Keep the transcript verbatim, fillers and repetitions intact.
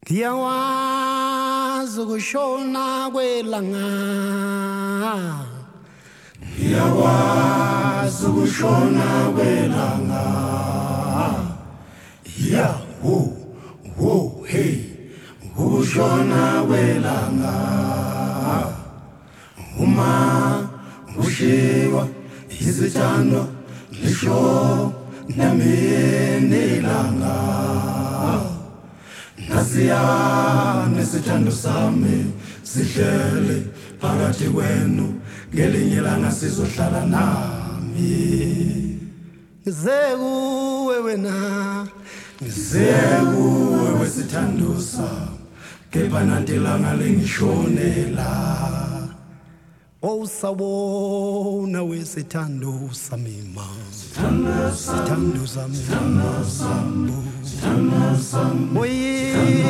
Ngiyawazi ukushona kwelanga, ngiyawazi ukushona kwelanga. Ya wo wo hey, ukushona kwelanga. Uma ushiwa izithandwa lisho namini ilanga. Nasiya nesithando sami sihlele phakathi kwenu, ngelinye ilanga sizohlala nami. ngize kuwe wena, ngize kuwe wesithando sami, kepha nanti ilanga lingishonela. Owusabona wesithando sami ma, Sithando sami, sithando sami, sithando sami, sithando sami. oyi